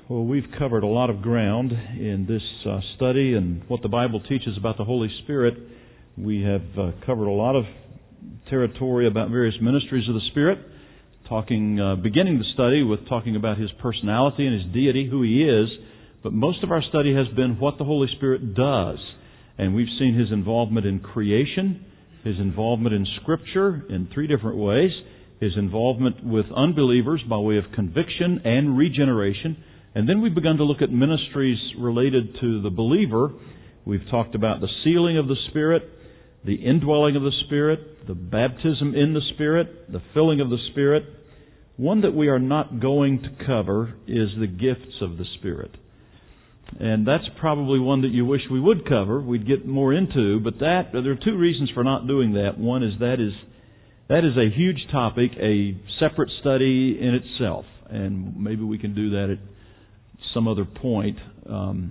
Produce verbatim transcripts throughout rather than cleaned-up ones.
Well, we've covered a lot of ground in this uh, study and what the Bible teaches about the Holy Spirit. We have uh, covered a lot of territory about various ministries of the Spirit, talking, uh, beginning the study with talking about His personality and His deity, who He is. But most of our study has been what the Holy Spirit does. And we've seen His involvement in creation, His involvement in Scripture in three different ways, His involvement with unbelievers by way of conviction and regeneration. And then we've begun to look at ministries related to the believer. We've talked about the sealing of the Spirit, the indwelling of the Spirit, the baptism in the Spirit, the filling of the Spirit. One that we are not going to cover is the gifts of the Spirit. And that's probably one that you wish we would cover, we'd get more into, but that there are two reasons for not doing that. One is that is that is a huge topic, a separate study in itself, and maybe we can do that at some other point. Um,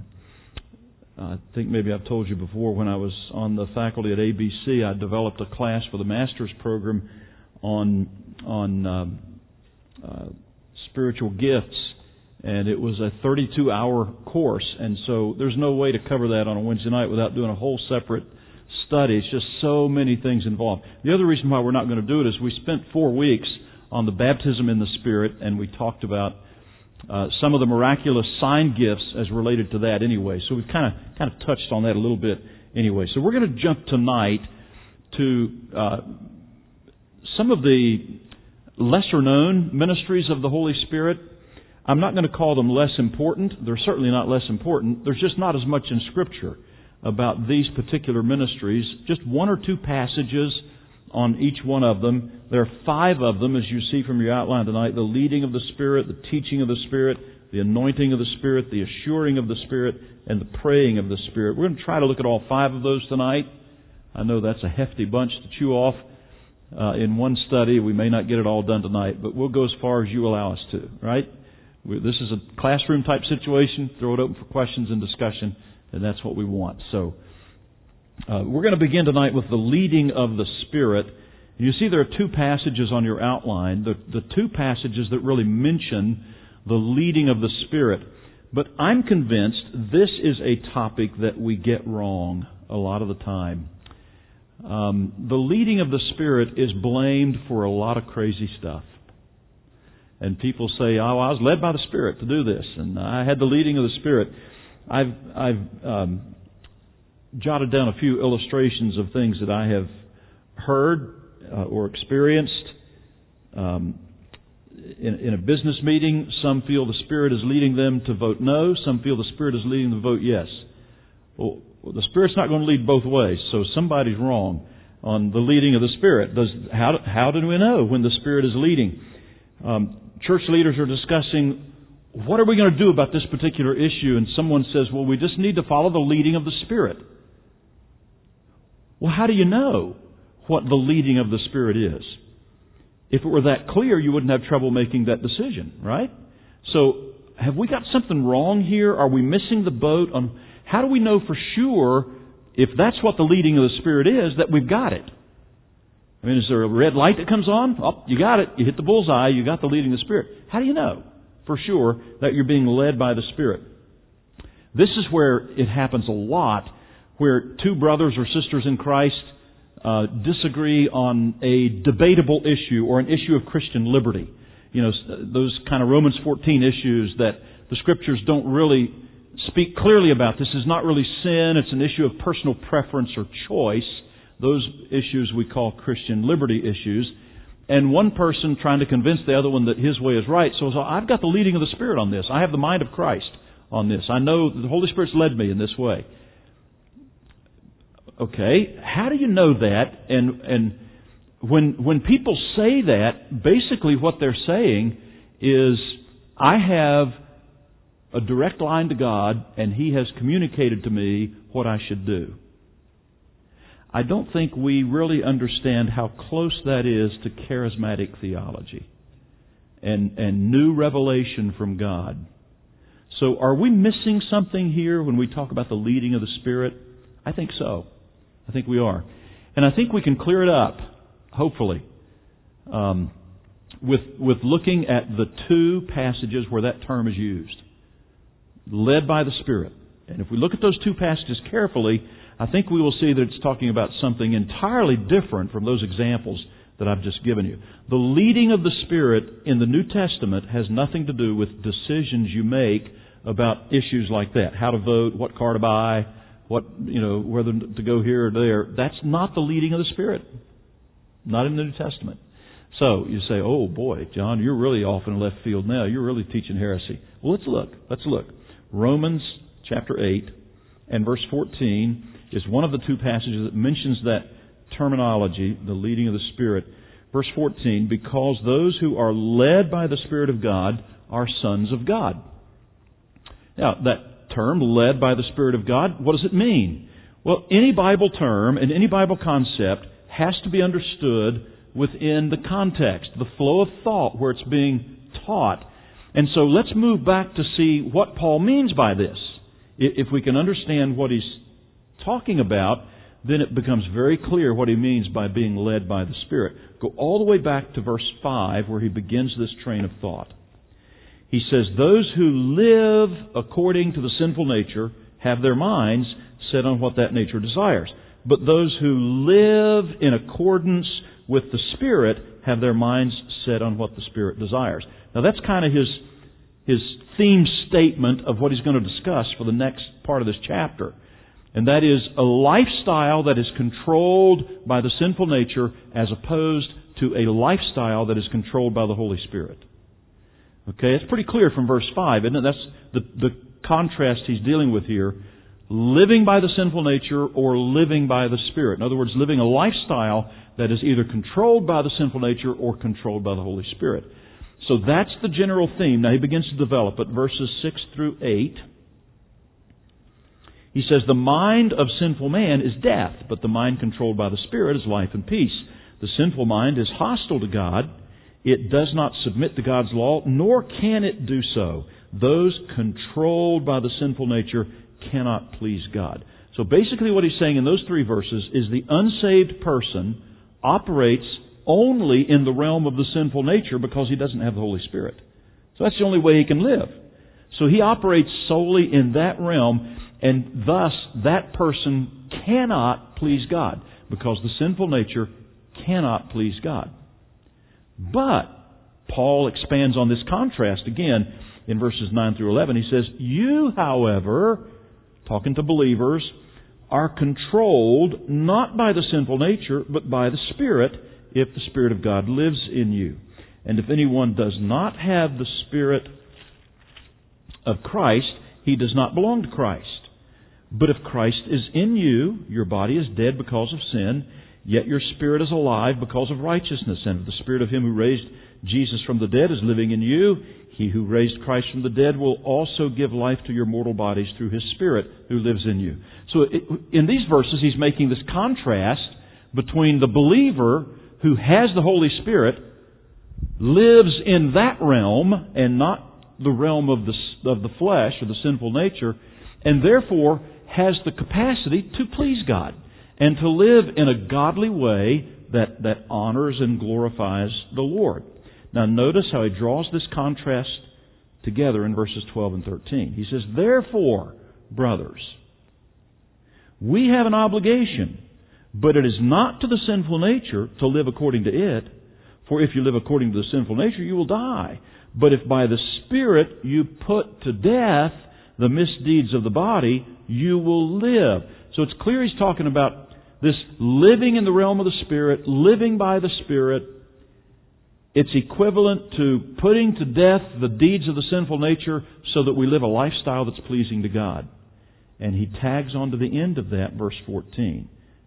I think maybe I've told you before, when I was on the faculty at A B C, I developed a class for the master's program on on um, uh, spiritual gifts. And it was a thirty-two hour course, and so there's no way to cover that on a Wednesday night without doing a whole separate study. It's just so many things involved. The other reason why we're not going to do it is we spent four weeks on the baptism in the Spirit, and we talked about uh, some of the miraculous sign gifts as related to that anyway. So we've kind of kind of touched on that a little bit anyway. So we're going to jump tonight to uh, some of the lesser-known ministries of the Holy Spirit. I'm not going to call them less important. They're certainly not less important. There's just not as much in Scripture about these particular ministries. Just one or two passages on each one of them. There are five of them, as you see from your outline tonight. The leading of the Spirit, the teaching of the Spirit, the anointing of the Spirit, the assuring of the Spirit, and the praying of the Spirit. We're going to try to look at all five of those tonight. I know that's a hefty bunch to chew off uh, in one study. We may not get it all done tonight, but we'll go as far as you allow us to, right? This is a classroom type situation. Throw it open for questions and discussion, and that's what we want. So uh, we're going to begin tonight with the leading of the Spirit. You see there are two passages on your outline, the, the two passages that really mention the leading of the Spirit. But I'm convinced this is a topic that we get wrong a lot of the time. Um, the leading of the Spirit is blamed for a lot of crazy stuff. And people say, oh, I was led by the Spirit to do this, and I had the leading of the Spirit. I've, I've um, jotted down a few illustrations of things that I have heard uh, or experienced. Um, in, in a business meeting, some feel the Spirit is leading them to vote no. Some feel the Spirit is leading them to vote yes. Well, the Spirit's not going to lead both ways, so somebody's wrong on the leading of the Spirit. Does, how, how do we know when the Spirit is leading? Um, Church leaders are discussing, what are we going to do about this particular issue? And someone says, well, we just need to follow the leading of the Spirit. Well, how do you know what the leading of the Spirit is? If it were that clear, you wouldn't have trouble making that decision, right? So, have we got something wrong here? Are we missing the boat on how do we know for sure, if that's what the leading of the Spirit is, that we've got it? I mean, is there a red light that comes on? Oh, you got it. You hit the bullseye. You got the leading of the Spirit. How do you know for sure that you're being led by the Spirit? This is where it happens a lot, where two brothers or sisters in Christ uh, disagree on a debatable issue or an issue of Christian liberty. You know, those kind of Romans fourteen issues that the Scriptures don't really speak clearly about. This is not really sin. It's an issue of personal preference or choice. Those issues we call Christian liberty issues. And one person trying to convince the other one that his way is right. So, so I've got the leading of the Spirit on this. I have the mind of Christ on this. I know the Holy Spirit's led me in this way. Okay, how do you know that? And and when when people say that, basically what they're saying is, I have a direct line to God, and He has communicated to me what I should do. I don't think we really understand how close that is to charismatic theology and, and new revelation from God. So are we missing something here when we talk about the leading of the Spirit? I think so. I think we are. And I think we can clear it up, hopefully, um, with, with looking at the two passages where that term is used. led by the Spirit. And if we look at those two passages carefully, I think we will see that it's talking about something entirely different from those examples that I've just given you. The leading of the Spirit in the New Testament has nothing to do with decisions you make about issues like that. How to vote, what car to buy, what, you know, whether to go here or there. That's not the leading of the Spirit. Not in the New Testament. So you say, oh boy, John, you're really off in left field now. You're really teaching heresy. Well, let's look. Let's look. Romans chapter eight and verse fourteen is one of the two passages that mentions that terminology, the leading of the Spirit. Verse fourteen, because those who are led by the Spirit of God are sons of God. Now, that term, led by the Spirit of God, what does it mean? Well, any Bible term and any Bible concept has to be understood within the context, the flow of thought where it's being taught. And so let's move back to see what Paul means by this. If we can understand what he's talking about, then it becomes very clear what he means by being led by the Spirit. Go all the way back to verse five where he begins this train of thought. He says, those who live according to the sinful nature have their minds set on what that nature desires. But those who live in accordance with the Spirit have their minds set on what the Spirit desires. Now that's kind of his, his theme statement of what he's going to discuss for the next part of this chapter. And that is a lifestyle that is controlled by the sinful nature as opposed to a lifestyle that is controlled by the Holy Spirit. Okay, it's pretty clear from verse five, isn't it? That's the, the contrast he's dealing with here. Living by the sinful nature or living by the Spirit. In other words, living a lifestyle that is either controlled by the sinful nature or controlled by the Holy Spirit. So that's the general theme. Now he begins to develop it. Verses six through eight. He says, the mind of sinful man is death, but the mind controlled by the Spirit is life and peace. The sinful mind is hostile to God. It does not submit to God's law, nor can it do so. Those controlled by the sinful nature cannot please God. So basically what he's saying in those three verses is the unsaved person operates only in the realm of the sinful nature because he doesn't have the Holy Spirit. So that's the only way he can live. So he operates solely in that realm, and thus that person cannot please God because the sinful nature cannot please God. But Paul expands on this contrast again in verses nine through eleven. He says, you, however, talking to believers, are controlled not by the sinful nature, but by the Spirit, if the Spirit of God lives in you. And if anyone does not have the Spirit of Christ, he does not belong to Christ. But if Christ is in you, your body is dead because of sin, yet your spirit is alive because of righteousness. And if the Spirit of Him who raised Jesus from the dead is living in you, He who raised Christ from the dead will also give life to your mortal bodies through His Spirit who lives in you. So it, in these verses, he's making this contrast between the believer who has the Holy Spirit, lives in that realm and not the realm of the, of the flesh or the sinful nature, and therefore has the capacity to please God and to live in a godly way that, that honors and glorifies the Lord. Now notice how he draws this contrast together in verses twelve and thirteen. He says, therefore, brothers, we have an obligation, but it is not to the sinful nature to live according to it. For if you live according to the sinful nature, you will die. But if by the Spirit you put to death the misdeeds of the body, you will live. So it's clear he's talking about this living in the realm of the Spirit, living by the Spirit. It's equivalent to putting to death the deeds of the sinful nature so that we live a lifestyle that's pleasing to God. And he tags on to the end of that, verse fourteen.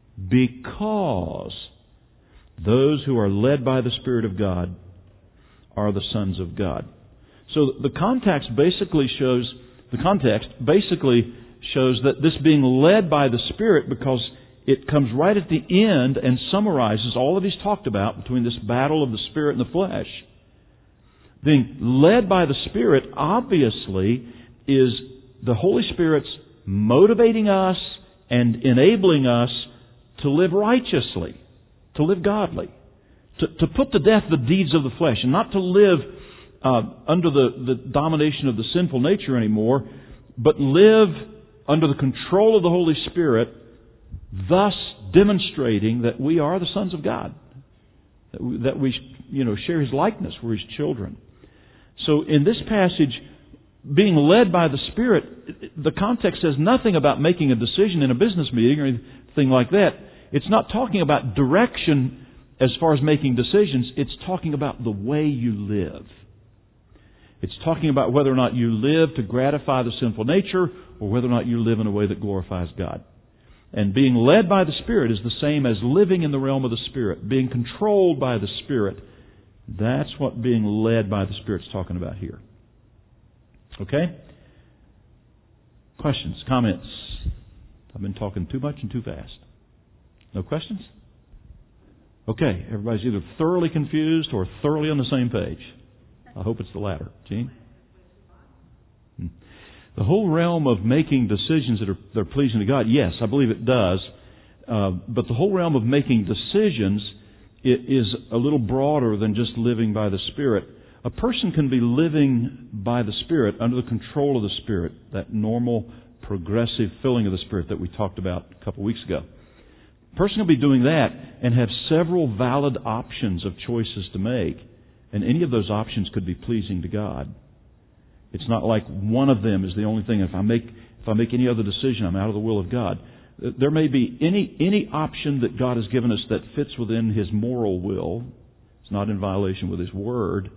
Because those who are led by the Spirit of God are the sons of God. So the context basically shows the context basically shows that this being led by the Spirit, because it comes right at the end and summarizes all that he's talked about between this battle of the Spirit and the flesh. Being led by the Spirit, obviously, is the Holy Spirit's motivating us and enabling us to live righteously, to live godly, to, to put to death the deeds of the flesh, and not to live uh, under the, the domination of the sinful nature anymore, but live under the control of the Holy Spirit, thus demonstrating that we are the sons of God, that we, that we you know, share His likeness, we're His children. So in this passage, being led by the Spirit, the context says nothing about making a decision in a business meeting or anything like that. It's not talking about direction as far as making decisions. It's talking about the way you live. It's talking about whether or not you live to gratify the sinful nature or whether or not you live in a way that glorifies God. And being led by the Spirit is the same as living in the realm of the Spirit, being controlled by the Spirit. That's what being led by the Spirit's talking about here. Okay? Questions, comments? I've been talking too much and too fast. No questions? Okay, everybody's either thoroughly confused or thoroughly on the same page. I hope it's the latter. Gene? Hmm. The whole realm of making decisions that are, that are pleasing to God, yes, I believe it does. Uh, but the whole realm of making decisions it is a little broader than just living by the Spirit. A person can be living by the Spirit under the control of the Spirit, that normal progressive filling of the Spirit that we talked about a couple weeks ago. A person can be doing that and have several valid options of choices to make. And any of those options could be pleasing to God. It's not like one of them is the only thing. If I make if I make any other decision, I'm out of the will of God. There may be any any option that God has given us that fits within His moral will. It's not in violation with His Word.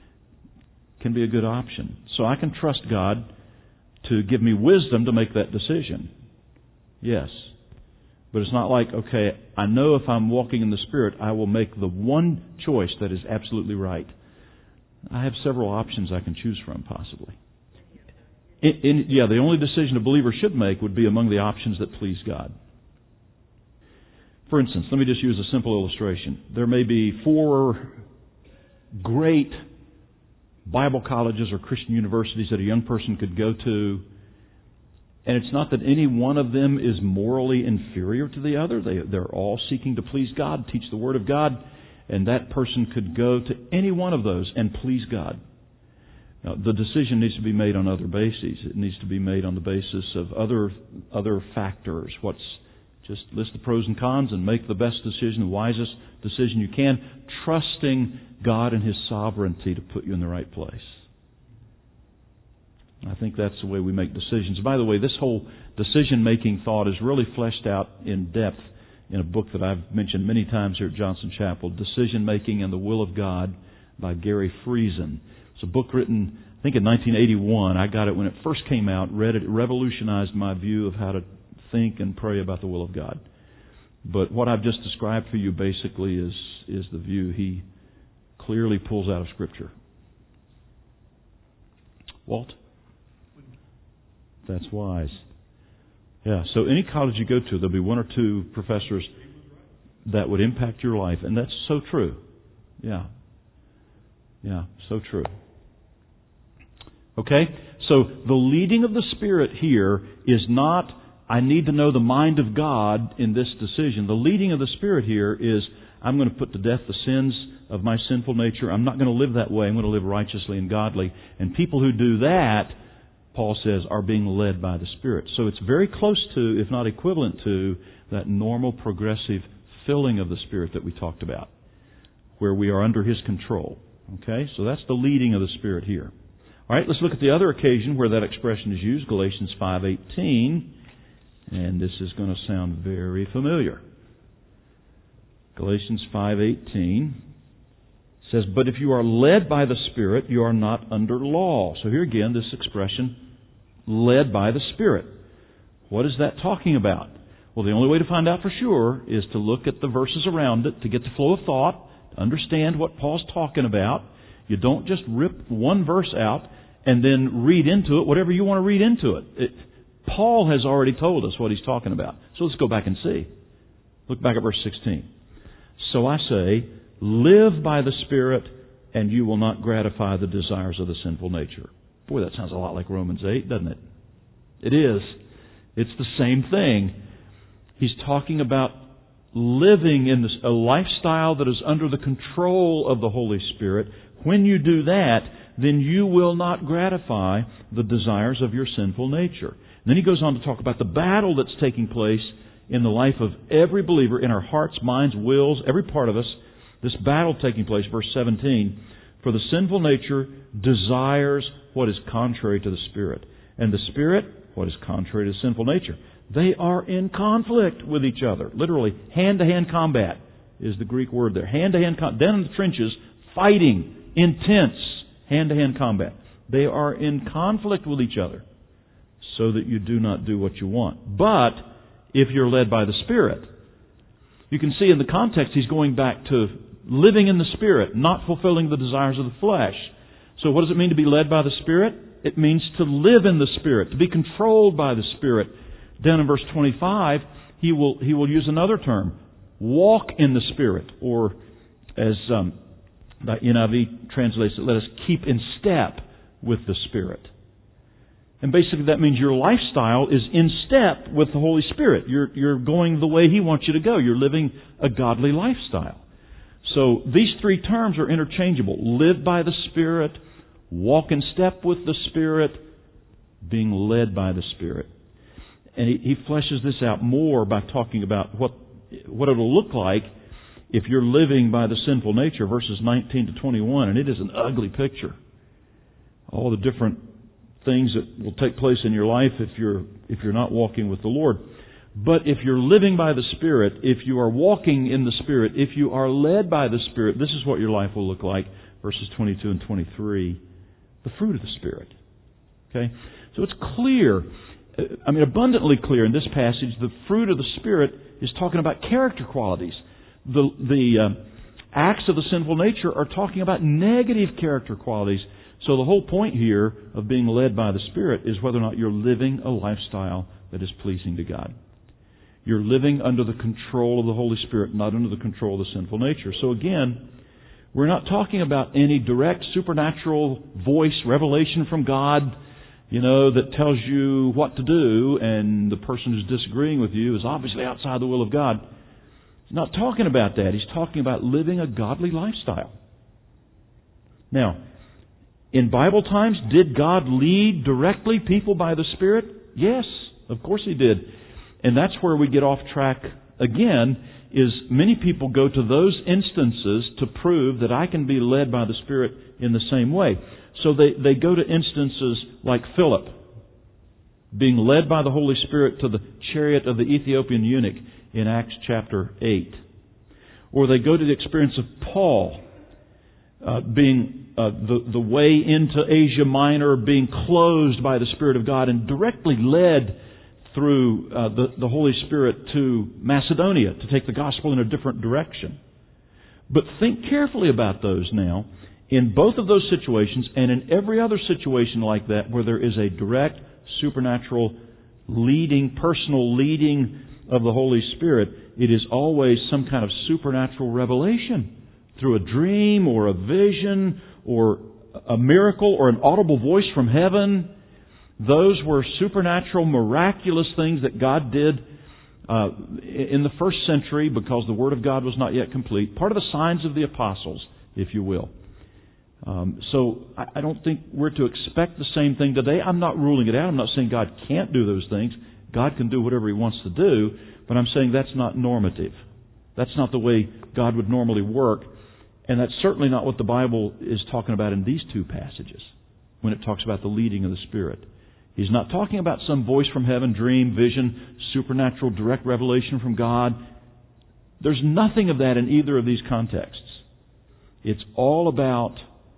Can be a good option. So I can trust God to give me wisdom to make that decision. Yes. But it's not like, okay, I know if I'm walking in the Spirit, I will make the one choice that is absolutely right. I have several options I can choose from, possibly. In, in, yeah, the only decision a believer should make would be among the options that please God. For instance, let me just use a simple illustration. There may be four great Bible colleges or Christian universities that a young person could go to. And it's not that any one of them is morally inferior to the other. They, they're all seeking to please God, teach the Word of God, and that person could go to any one of those and please God. Now, the decision needs to be made on other bases. It needs to be made on the basis of other other factors. What's just list the pros and cons and make the best decision, the wisest decision you can, trusting God and His sovereignty to put you in the right place. I think that's the way we make decisions. By the way, this whole decision-making thought is really fleshed out in depth in a book that I've mentioned many times here at Johnson Chapel, Decision-Making and the Will of God by Gary Friesen. It's a book written, I think, in nineteen eighty-one. I got it when it first came out, read it. It revolutionized my view of how to think and pray about the will of God. But what I've just described for you basically is, is the view he clearly pulls out of Scripture. Walt? That's wise. Yeah, so any college you go to, there'll be one or two professors that would impact your life. And that's so true. Yeah. Yeah, so true. Okay? So the leading of the Spirit here is not, I need to know the mind of God in this decision. The leading of the Spirit here is, I'm going to put to death the sins of my sinful nature. I'm not going to live that way. I'm going to live righteously and godly. And people who do that, Paul says, are being led by the Spirit. So it's very close to, if not equivalent to, that normal progressive filling of the Spirit that we talked about, where we are under His control. Okay? So that's the leading of the Spirit here. All right, let's look at the other occasion where that expression is used, Galatians five eighteen. And this is going to sound very familiar. Galatians five eighteen says, but if you are led by the Spirit, you are not under law. So here again, this expression, led by the Spirit. What is that talking about? Well, the only way to find out for sure is to look at the verses around it, to get the flow of thought, to understand what Paul's talking about. You don't just rip one verse out and then read into it whatever you want to read into it. it Paul has already told us what he's talking about. So let's go back and see. Look back at verse sixteen. So I say, live by the Spirit, and you will not gratify the desires of the sinful nature. Boy, that sounds a lot like Romans eight, doesn't it? It is. It's the same thing. He's talking about living in this, a lifestyle that is under the control of the Holy Spirit. When you do that, then you will not gratify the desires of your sinful nature. And then he goes on to talk about the battle that's taking place in the life of every believer, in our hearts, minds, wills, every part of us. This battle taking place, verse seventeen, for the sinful nature desires what is contrary to the Spirit, and the Spirit what is contrary to the sinful nature. They are in conflict with each other. Literally, hand-to-hand combat is the Greek word there. Hand-to-hand combat. Down in the trenches, fighting, intense hand-to-hand combat. They are in conflict with each other so that you do not do what you want. But if you're led by the Spirit, you can see in the context he's going back to living in the Spirit, not fulfilling the desires of the flesh. So what does it mean to be led by the Spirit? It means to live in the Spirit, to be controlled by the Spirit. Down in verse twenty-five, he will he will use another term, walk in the Spirit, or as um, the N I V translates it, let us keep in step with the Spirit. And basically that means your lifestyle is in step with the Holy Spirit. You're you're going the way He wants you to go. You're living a godly lifestyle. So these three terms are interchangeable. Live by the Spirit, walk in step with the Spirit, being led by the Spirit. And he, he fleshes this out more by talking about what what it'll look like if you're living by the sinful nature, verses nineteen to twenty-one. And it is an ugly picture. All the different things that will take place in your life if you're if you're not walking with the Lord. But if you're living by the Spirit, if you are walking in the Spirit, if you are led by the Spirit, this is what your life will look like, verses twenty-two and twenty-three, the fruit of the Spirit. Okay? So it's clear, I mean abundantly clear in this passage, the fruit of the Spirit is talking about character qualities. The, the uh, acts of the sinful nature are talking about negative character qualities. So the whole point here of being led by the Spirit is whether or not you're living a lifestyle that is pleasing to God. You're living under the control of the Holy Spirit, not under the control of the sinful nature. So again, we're not talking about any direct supernatural voice, revelation from God, you know, that tells you what to do, and the person who's disagreeing with you is obviously outside the will of God. He's not talking about that. He's talking about living a godly lifestyle. Now, in Bible times, did God lead directly people by the Spirit? Yes, of course He did. And that's where we get off track again, is many people go to those instances to prove that I can be led by the Spirit in the same way. So they, they go to instances like Philip, being led by the Holy Spirit to the chariot of the Ethiopian eunuch in Acts chapter eight. Or they go to the experience of Paul, uh, being uh, the, the way into Asia Minor, being closed by the Spirit of God and directly led through uh, the, the Holy Spirit to Macedonia to take the gospel in a different direction. But think carefully about those now. In both of those situations and in every other situation like that where there is a direct supernatural leading, personal leading of the Holy Spirit, it is always some kind of supernatural revelation through a dream or a vision or a miracle or an audible voice from heaven. Those were supernatural, miraculous things that God did uh, in the first century because the Word of God was not yet complete. Part of the signs of the apostles, if you will. Um, so I, I don't think we're to expect the same thing today. I'm not ruling it out. I'm not saying God can't do those things. God can do whatever He wants to do. But I'm saying that's not normative. That's not the way God would normally work. And that's certainly not what the Bible is talking about in these two passages when it talks about the leading of the Spirit. He's not talking about some voice from heaven, dream, vision, supernatural, direct revelation from God. There's nothing of that in either of these contexts. It's all about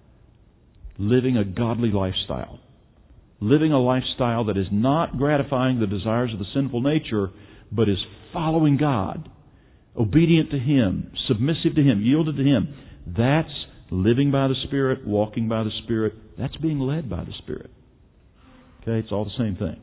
living a godly lifestyle. Living a lifestyle that is not gratifying the desires of the sinful nature, but is following God, obedient to Him, submissive to Him, yielded to Him. That's living by the Spirit, walking by the Spirit. That's being led by the Spirit. Okay, it's all the same thing.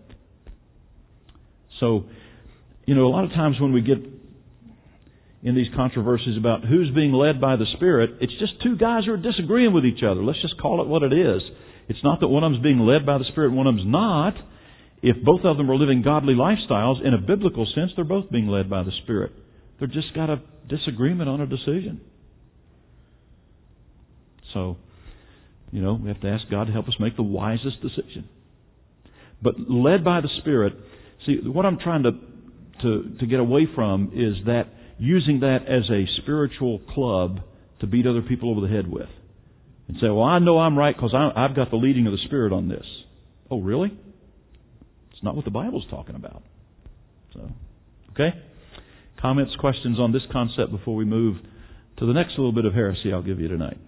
So, you know, a lot of times when we get in these controversies about who's being led by the Spirit, it's just two guys who are disagreeing with each other. Let's just call it what it is. It's not that one of them's being led by the Spirit and one of them's not. If both of them are living godly lifestyles, in a biblical sense, they're both being led by the Spirit. They've just got a disagreement on a decision. So, You know, we have to ask God to help us make the wisest decision. But led by the Spirit, see, what I'm trying to, to, to get away from is that using that as a spiritual club to beat other people over the head with. And say, well, I know I'm right because I've got the leading of the Spirit on this. Oh, really? It's not what the Bible's talking about. So, okay? Comments, questions on this concept before we move to the next little bit of heresy I'll give you tonight.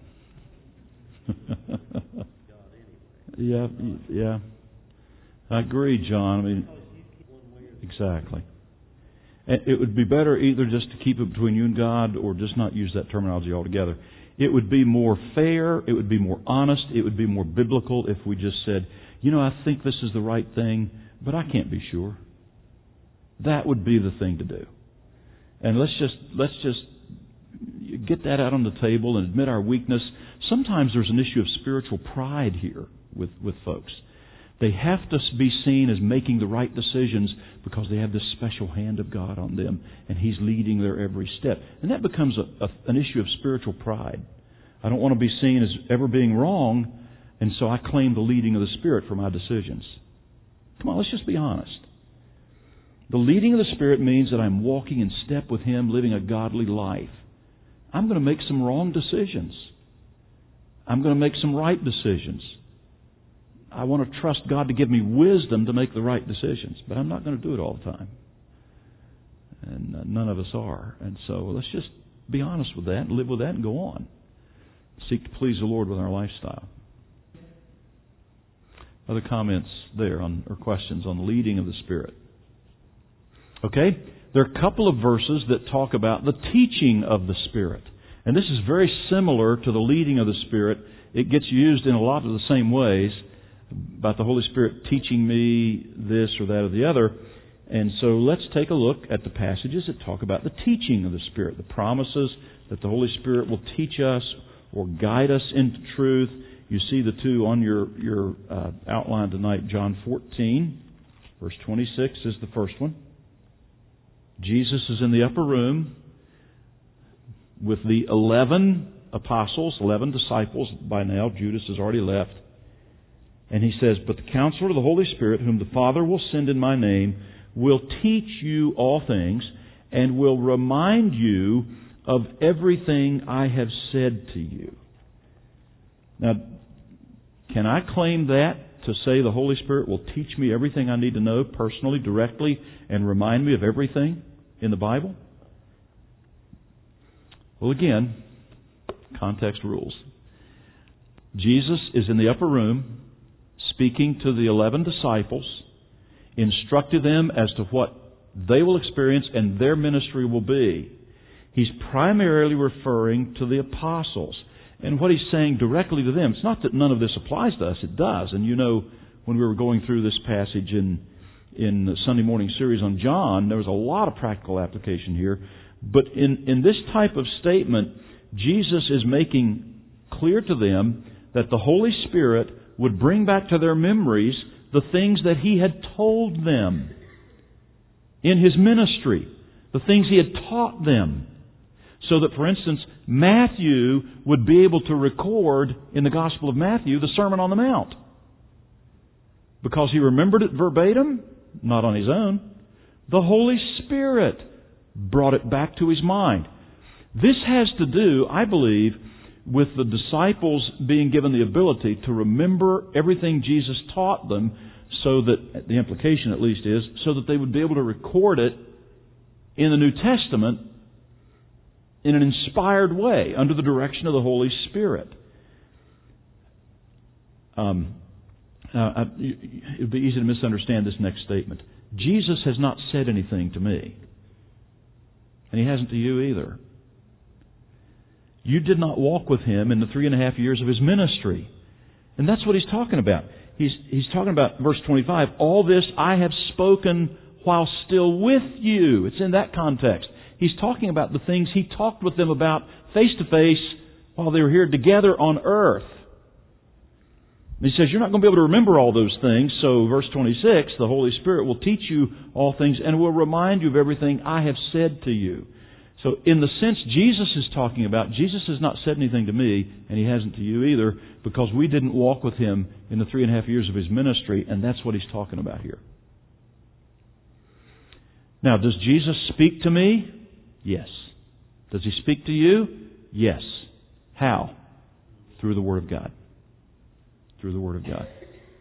yeah, yeah. I agree, John. I mean, exactly. And it would be better either just to keep it between you and God or just not use that terminology altogether. It would be more fair, it would be more honest, it would be more biblical if we just said, you know, I think this is the right thing, but I can't be sure. That would be the thing to do. And let's just let's just get that out on the table and admit our weakness. Sometimes there's an issue of spiritual pride here with, with folks. They have to be seen as making the right decisions because they have this special hand of God on them and He's leading their every step. And that becomes a, a, an issue of spiritual pride. I don't want to be seen as ever being wrong, and so I claim the leading of the Spirit for my decisions. Come on, let's just be honest. The leading of the Spirit means that I'm walking in step with Him, living a godly life. I'm going to make some wrong decisions. I'm going to make some right decisions. I want to trust God to give me wisdom to make the right decisions, but I'm not going to do it all the time. And uh, none of us are. And so let's just be honest with that and live with that and go on. Seek to please the Lord with our lifestyle. Other comments there on or questions on the leading of the Spirit? Okay? There are a couple of verses that talk about the teaching of the Spirit. And this is very similar to the leading of the Spirit. It gets used in a lot of the same ways about the Holy Spirit teaching me this or that or the other. And so let's take a look at the passages that talk about the teaching of the Spirit, the promises that the Holy Spirit will teach us or guide us into truth. You see the two on your, your uh, outline tonight. John fourteen, verse twenty-six is the first one. Jesus is in the upper room with the eleven apostles, eleven disciples. By now, Judas has already left. And He says, but the Counselor of the Holy Spirit, whom the Father will send in my name, will teach you all things and will remind you of everything I have said to you. Now, can I claim that to say the Holy Spirit will teach me everything I need to know personally, directly, and remind me of everything in the Bible? Well, again, context rules. Jesus is in the upper room speaking to the eleven disciples, instructing them as to what they will experience and their ministry will be. He's primarily referring to the apostles. And what He's saying directly to them, it's not that none of this applies to us, it does. And you know, when we were going through this passage in, in the Sunday morning series on John, there was a lot of practical application here. But in, in this type of statement, Jesus is making clear to them that the Holy Spirit would bring back to their memories the things that He had told them in His ministry, the things He had taught them. So that, for instance, Matthew would be able to record in the Gospel of Matthew the Sermon on the Mount. Because he remembered it verbatim, not on his own. The Holy Spirit brought it back to his mind. This has to do, I believe, with the disciples being given the ability to remember everything Jesus taught them, so that, the implication at least is, so that they would be able to record it in the New Testament in an inspired way, under the direction of the Holy Spirit. Um, uh, it would be easy to misunderstand this next statement. Jesus has not said anything to me. And He hasn't to you either. You did not walk with Him in the three and a half years of His ministry. And that's what He's talking about. He's, he's talking about, verse twenty-five, all this I have spoken while still with you. It's in that context. He's talking about the things He talked with them about face to face while they were here together on earth. And He says, you're not going to be able to remember all those things. So verse twenty-six, the Holy Spirit will teach you all things and will remind you of everything I have said to you. So in the sense Jesus is talking about, Jesus has not said anything to me, and He hasn't to you either, because we didn't walk with Him in the three and a half years of His ministry, and that's what He's talking about here. Now, does Jesus speak to me? Yes. Does He speak to you? Yes. How? Through the Word of God. Through the Word of God.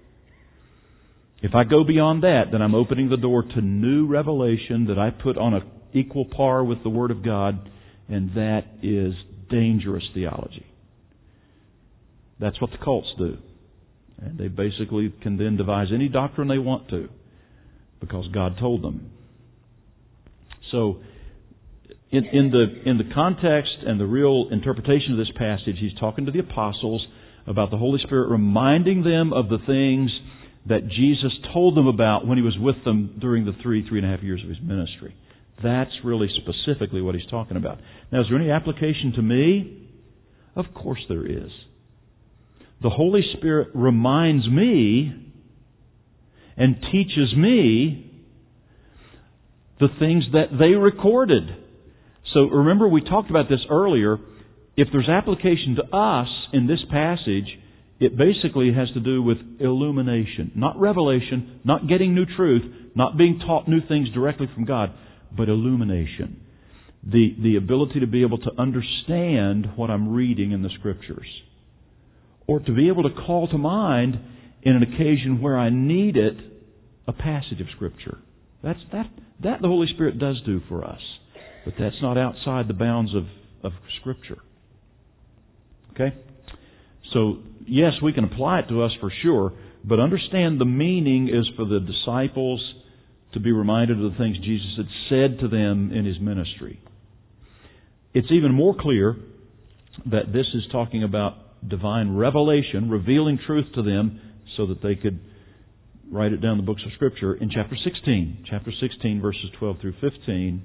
If I go beyond that, then I'm opening the door to new revelation that I put on an equal par with the Word of God, and that is dangerous theology. That's what the cults do. And they basically can then devise any doctrine they want to, because God told them. So, in, in the in the context and the real interpretation of this passage, He's talking to the apostles about the Holy Spirit reminding them of the things that Jesus told them about when He was with them during the three, three and a half years of His ministry. That's really specifically what He's talking about. Now, is there any application to me? Of course there is. The Holy Spirit reminds me and teaches me the things that they recorded. So remember, we talked about this earlier. If there's application to us in this passage, it basically has to do with illumination. Not revelation, not getting new truth, not being taught new things directly from God, but illumination. The, the ability to be able to understand what I'm reading in the Scriptures. Or to be able to call to mind, in an occasion where I need it, a passage of Scripture. That's, that, that the Holy Spirit does do for us. But that's not outside the bounds of, of Scripture. Okay? So, yes, we can apply it to us for sure, but understand the meaning is for the disciples to be reminded of the things Jesus had said to them in His ministry. It's even more clear that this is talking about divine revelation, revealing truth to them so that they could write it down in the books of Scripture in chapter sixteen. Chapter sixteen, verses twelve through fifteen.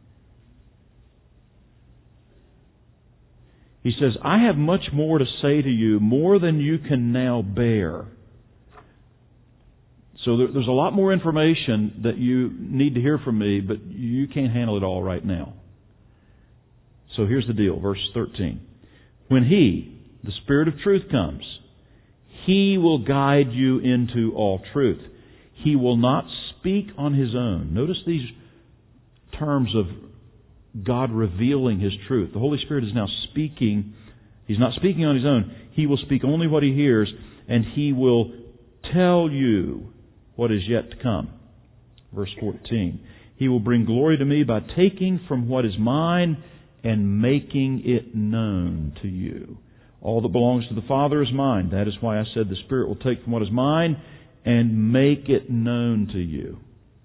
He says, I have much more to say to you, more than you can now bear. So there, there's a lot more information that you need to hear from me, but you can't handle it all right now. So here's the deal, verse thirteen. When He, the Spirit of truth, comes, He will guide you into all truth. He will not speak on His own. Notice these terms of God revealing His truth. The Holy Spirit is now speaking. He's not speaking on His own. He will speak only what He hears, and He will tell you what is yet to come. Verse fourteen. He will bring glory to me by taking from what is mine and making it known to you. All that belongs to the Father is mine. That is why I said the Spirit will take from what is mine and make it known to you.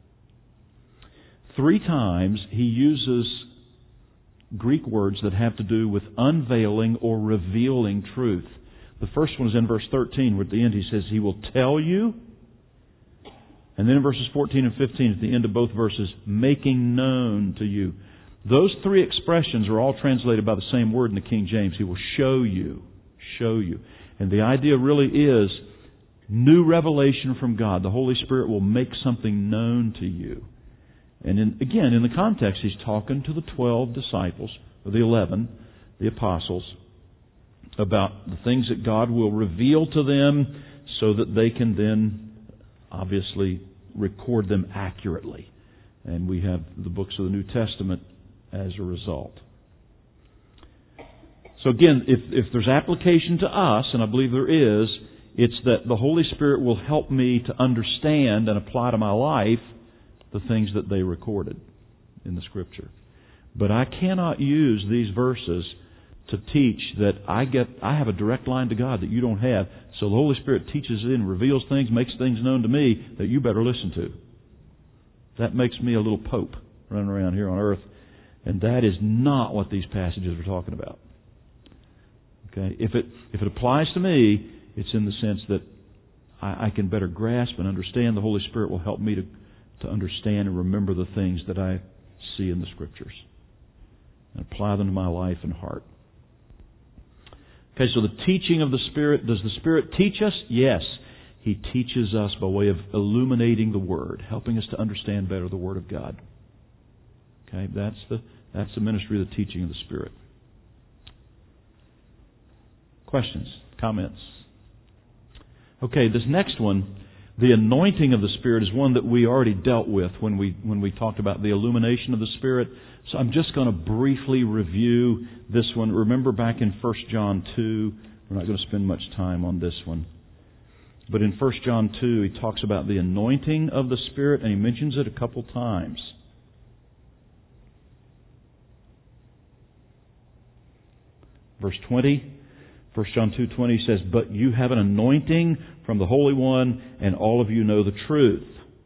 Three times He uses Greek words that have to do with unveiling or revealing truth. The first one is in verse thirteen, where at the end He says He will tell you. And then in verses fourteen and fifteen, at the end of both verses, making known to you. Those three expressions are all translated by the same word in the King James. He will show you. Show you. And the idea really is new revelation from God. The Holy Spirit will make something known to you. And in, again, in the context, He's talking to the twelve disciples, or the eleven, the apostles, about the things that God will reveal to them so that they can then obviously record them accurately. And we have the books of the New Testament as a result. So again, if, if there's application to us, and I believe there is, it's that the Holy Spirit will help me to understand and apply to my life the things that they recorded in the Scripture. But I cannot use these verses to teach that I get I have a direct line to God that you don't have. So the Holy Spirit teaches it and reveals things, makes things known to me that you better listen to. That makes me a little pope running around here on earth. And that is not what these passages are talking about. Okay? If it if it applies to me, it's in the sense that I, I can better grasp and understand. The Holy Spirit will help me to to understand and remember the things that I see in the Scriptures and apply them to my life and heart. Okay, so the teaching of the Spirit, does the Spirit teach us? Yes. He teaches us by way of illuminating the Word, helping us to understand better the Word of God. Okay, that's the That's the ministry of the teaching of the Spirit. Questions? Comments? Okay, this next one, the anointing of the Spirit, is one that we already dealt with when we when we talked about the illumination of the Spirit. So I'm just going to briefly review this one. Remember back in First John two, we're not going to spend much time on this one. But in First John two, he talks about the anointing of the Spirit, and he mentions it a couple times. Verse twenty, First John two twenty says, "But you have an anointing from the Holy One, and all of you know the truth."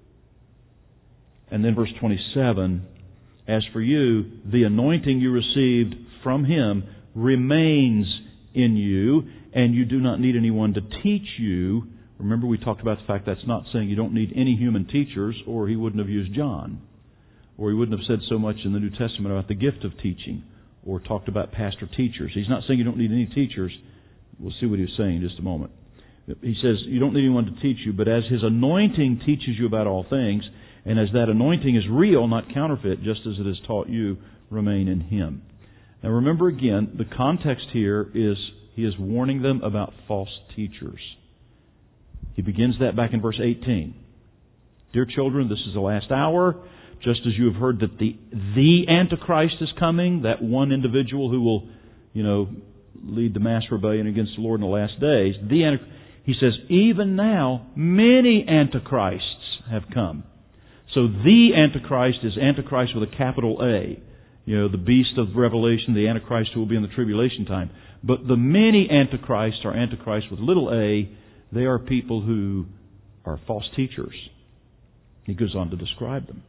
And then verse twenty-seven, "As for you, the anointing you received from Him remains in you, and you do not need anyone to teach you." Remember, we talked about the fact that's not saying you don't need any human teachers, or He wouldn't have used John. Or He wouldn't have said so much in the New Testament about the gift of teaching, or talked about pastor teachers. He's not saying you don't need any teachers. We'll see what He's saying in just a moment. He says you don't need anyone to teach you, but as His anointing teaches you about all things, and as that anointing is real, not counterfeit, just as it has taught you, remain in Him. Now remember again, the context here is He is warning them about false teachers. He begins that back in verse eighteen. "Dear children, this is the last hour. Just as you have heard that the the Antichrist is coming," that one individual who will, you know, lead the mass rebellion against the Lord in the last days. The Antichrist, he says, "Even now many Antichrists have come." So the Antichrist is Antichrist with a capital A. You know, the beast of Revelation, the Antichrist who will be in the tribulation time. But the many Antichrists are Antichrists with little a. They are people who are false teachers. He goes on to describe them.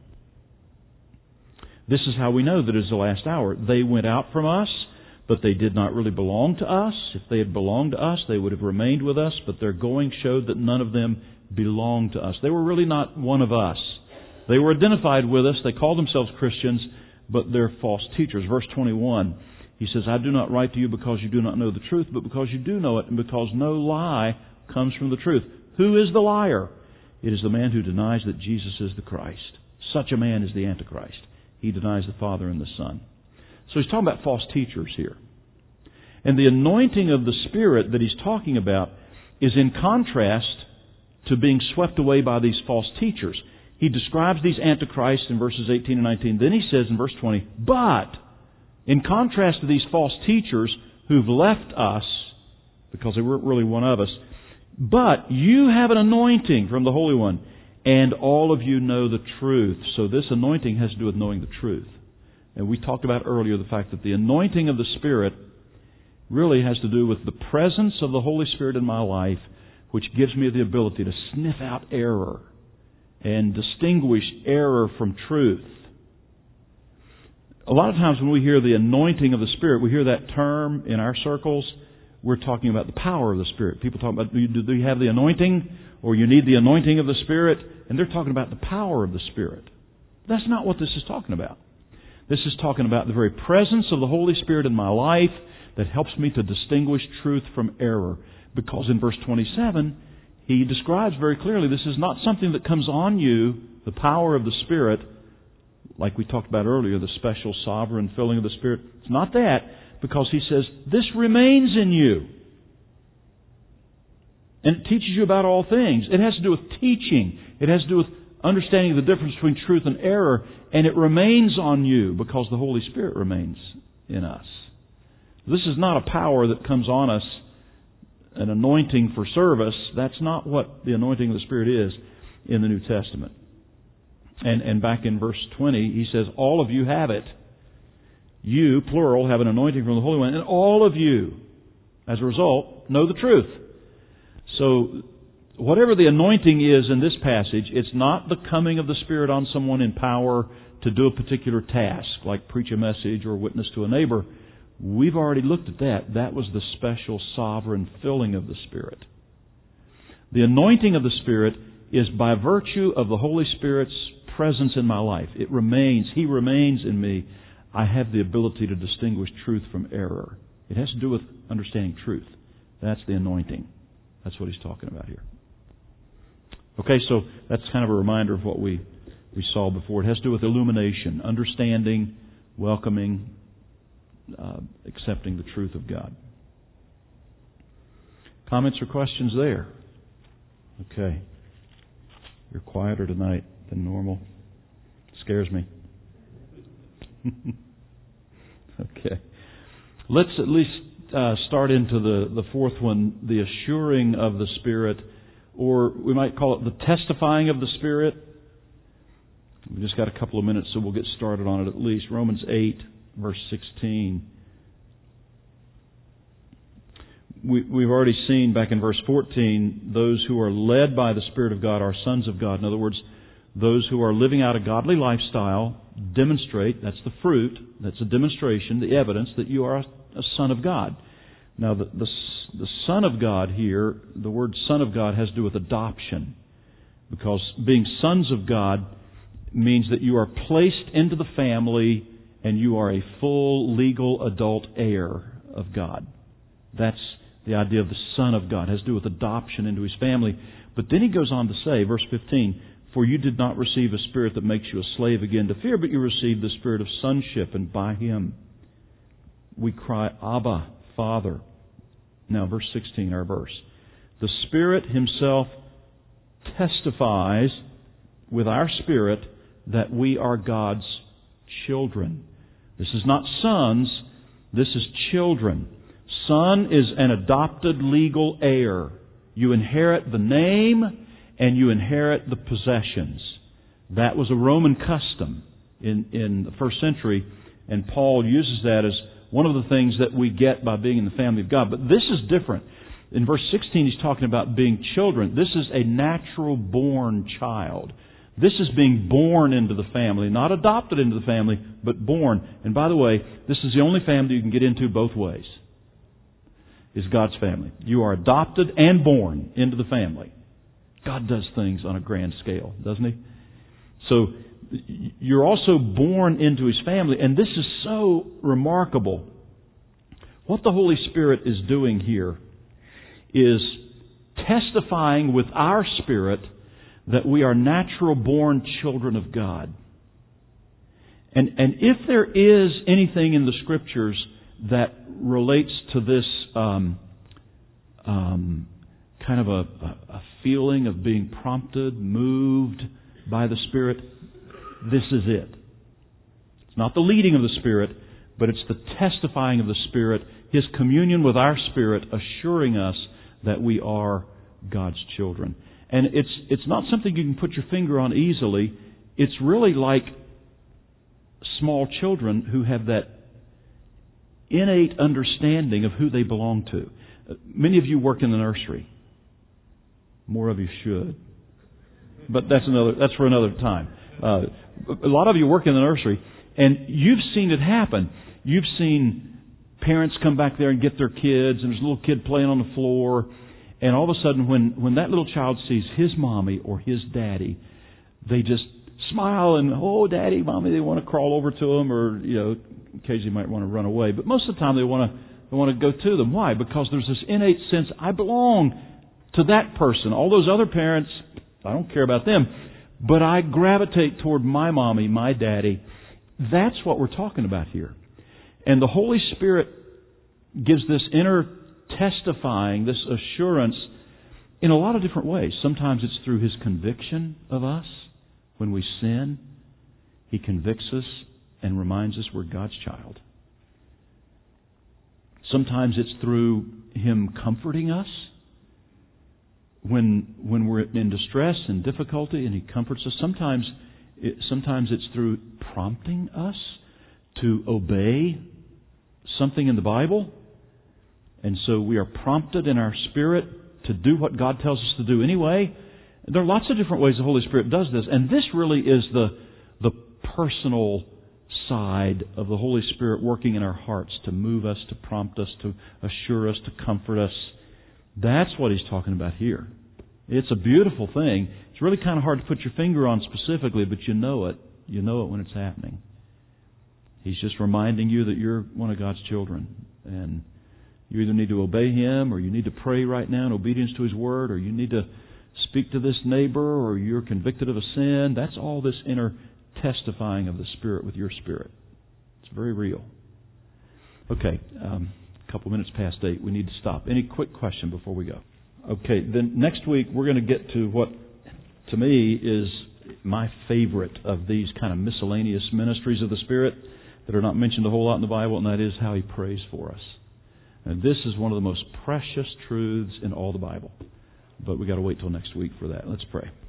This is how we know that it is the last hour. They went out from us, but they did not really belong to us. If they had belonged to us, they would have remained with us, but their going showed that none of them belonged to us. They were really not one of us. They were identified with us. They called themselves Christians, but they're false teachers. Verse twenty-one, he says, "I do not write to you because you do not know the truth, but because you do know it, and because no lie comes from the truth." Who is the liar? It is the man who denies that Jesus is the Christ. Such a man is the Antichrist. He denies the Father and the Son. So he's talking about false teachers here. And the anointing of the Spirit that he's talking about is in contrast to being swept away by these false teachers. He describes these antichrists in verses eighteen and nineteen. Then he says in verse twenty, "But, in contrast to these false teachers who've left us, because they weren't really one of us, but you have an anointing from the Holy One, and all of you know the truth." So this anointing has to do with knowing the truth. And we talked about earlier the fact that the anointing of the Spirit really has to do with the presence of the Holy Spirit in my life, which gives me the ability to sniff out error and distinguish error from truth. A lot of times when we hear the anointing of the Spirit, we hear that term in our circles, we're talking about the power of the Spirit. People talk about, do you, do you have the anointing? Or you need the anointing of the Spirit? And they're talking about the power of the Spirit. That's not what this is talking about. This is talking about the very presence of the Holy Spirit in my life that helps me to distinguish truth from error. Because in verse twenty-seven, he describes very clearly this is not something that comes on you, the power of the Spirit, like we talked about earlier, the special sovereign filling of the Spirit. It's not that, because he says, this remains in you. And it teaches you about all things. It has to do with teaching. It has to do with understanding the difference between truth and error. And it remains on you because the Holy Spirit remains in us. This is not a power that comes on us, an anointing for service. That's not what the anointing of the Spirit is in the New Testament. And, and back in verse twenty, he says, all of you have it. You, plural, have an anointing from the Holy One. And all of you, as a result, know the truth. So, whatever the anointing is in this passage, it's not the coming of the Spirit on someone in power to do a particular task, like preach a message or witness to a neighbor. We've already looked at that. That was the special sovereign filling of the Spirit. The anointing of the Spirit is by virtue of the Holy Spirit's presence in my life. It remains. He remains in me. I have the ability to distinguish truth from error. It has to do with understanding truth. That's the anointing. That's what he's talking about here. Okay, so that's kind of a reminder of what we, we saw before. It has to do with illumination, understanding welcoming, uh, accepting the truth of God. Comments or questions there? Okay. You're quieter tonight than normal. Scares me. Okay. Let's at least uh, start into the, the fourth one, the assuring of the Spirit, or we might call it the testifying of the Spirit. We just got a couple of minutes, so we'll get started on it at least. Romans eight, verse sixteen. We, we've already seen back in verse fourteen, those who are led by the Spirit of God are sons of God. In other words, those who are living out a godly lifestyle demonstrate, that's the fruit, that's a demonstration, the evidence that you are a, a son of God. Now, the, the, the Son of God here, the word Son of God has to do with adoption. Because being sons of God means that you are placed into the family and you are a full legal adult heir of God. That's the idea of the Son of God. It has to do with adoption into His family. But then he goes on to say, verse fifteen, for you did not receive a spirit that makes you a slave again to fear, but you received the spirit of sonship, and by Him we cry, Abba, Father. Now, verse sixteen, our verse. The Spirit Himself testifies with our spirit that we are God's children. This is not sons, this is children. Son is an adopted legal heir. You inherit the name and you inherit the possessions. That was a Roman custom in, in the first century, and Paul uses that as one of the things that we get by being in the family of God. But this is different. In verse sixteen, he's talking about being children. This is a natural born child. This is being born into the family, not adopted into the family, but born. And by the way, this is the only family you can get into both ways. Is God's family. You are adopted and born into the family. God does things on a grand scale, doesn't He? So you're also born into His family, and this is so remarkable. What the Holy Spirit is doing here is testifying with our spirit that we are natural born children of God. And, and if there is anything in the Scriptures that relates to this um, um, kind of a, a feeling of being prompted, moved by the Spirit, this is it. It's not the leading of the Spirit, but it's the testifying of the Spirit, His communion with our spirit, assuring us that we are God's children. And it's it's not something you can put your finger on easily. It's really like small children who have that innate understanding of who they belong to. Many of you work in the nursery. More of you should. But that's another. That's for another time. Uh, a lot of you work in the nursery, and you've seen it happen. You've seen parents come back there and get their kids, and there's a little kid playing on the floor, and all of a sudden when, when that little child sees his mommy or his daddy, they just smile and, oh, daddy, mommy, they want to crawl over to them, or, you know, occasionally you might want to run away. But most of the time they want to they want to go to them. Why? Because there's this innate sense, I belong to that person. All those other parents, I don't care about them, but I gravitate toward my mommy, my daddy. That's what we're talking about here. And the Holy Spirit gives this inner testifying, this assurance, in a lot of different ways. Sometimes it's through His conviction of us. When we sin, He convicts us and reminds us we're God's child. Sometimes it's through Him comforting us. When when we're in distress and difficulty and He comforts us. Sometimes, it, sometimes it's through prompting us to obey something in the Bible. And so we are prompted in our spirit to do what God tells us to do anyway. There are lots of different ways the Holy Spirit does this. And this really is the, the personal side of the Holy Spirit working in our hearts to move us, to prompt us, to assure us, to comfort us. That's what He's talking about here. It's a beautiful thing. It's really kind of hard to put your finger on specifically, but you know it. You know it when it's happening. He's just reminding you that you're one of God's children. And you either need to obey Him, or you need to pray right now in obedience to His Word, or you need to speak to this neighbor, or you're convicted of a sin. That's all this inner testifying of the Spirit with your spirit. It's very real. Okay, um, a couple minutes past eight. We need to stop. Any quick question before we go? Okay, then next week we're going to get to what, to me, is my favorite of these kind of miscellaneous ministries of the Spirit that are not mentioned a whole lot in the Bible, and that is how He prays for us. And this is one of the most precious truths in all the Bible. But we've got to wait till next week for that. Let's pray.